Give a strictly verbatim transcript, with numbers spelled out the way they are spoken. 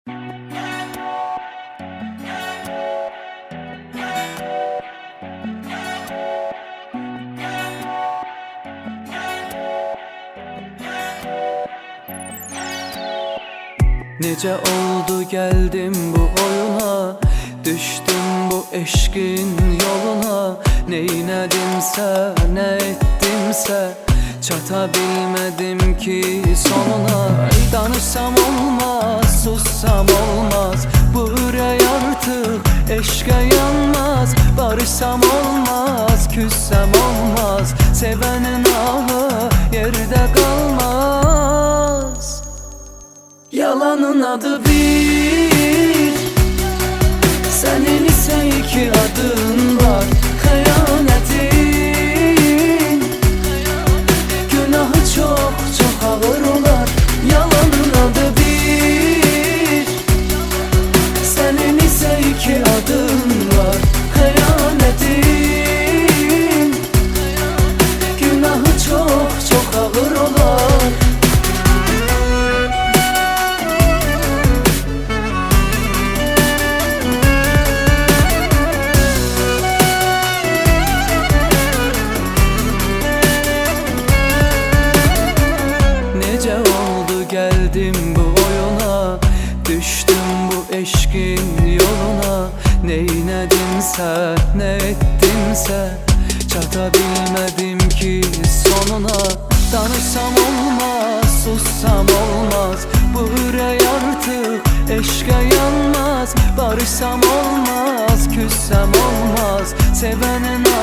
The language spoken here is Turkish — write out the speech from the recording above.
Nece oldu geldim bu oyuna, düştüm bu eşkin yoluna. Neynedimse ne ettimse çatabilmedim ki sonuna. Danışsam olmaz, sussam olmaz, bu yürek artık eşke yanmaz. Barışsam olmaz, küssem olmaz, sevenin ahı yerde kalmaz. Yalanın adı bir, senin ise iki adın var. Hıyanetin günahı çok çok ağır olar. Yalanın adı bir, senin ise iki adın var. Hıyanetin günahı çok çok ağır olar. Nece oldu geldim bu oyuna, düştüm bu eşkin yoluna. Neynedimse ne ettimse çatabilmedim ki sonuna. Danışsam olmaz, sussam olmaz, bu yürek artık eşke yanmaz. Barışsam olmaz, küssem olmaz, sevenin